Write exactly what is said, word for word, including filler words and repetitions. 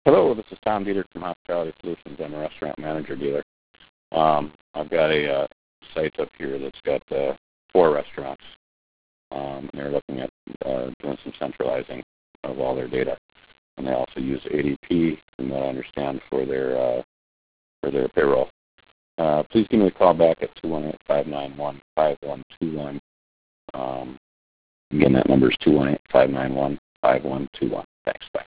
Hello, this is Tom Dieter from Hospitality Solutions. I'm a restaurant manager dealer. Um, I've got a uh, site up here that's got uh, four restaurants, um, and they're looking at uh, doing some centralizing of all their data. And they also use A D P, from what I understand, for their uh, for their payroll. Uh, please give me a call back at two one eight, five nine one, five one two one. Um, again, that number is two one eight, five nine one, five one two one. Thanks. Bye.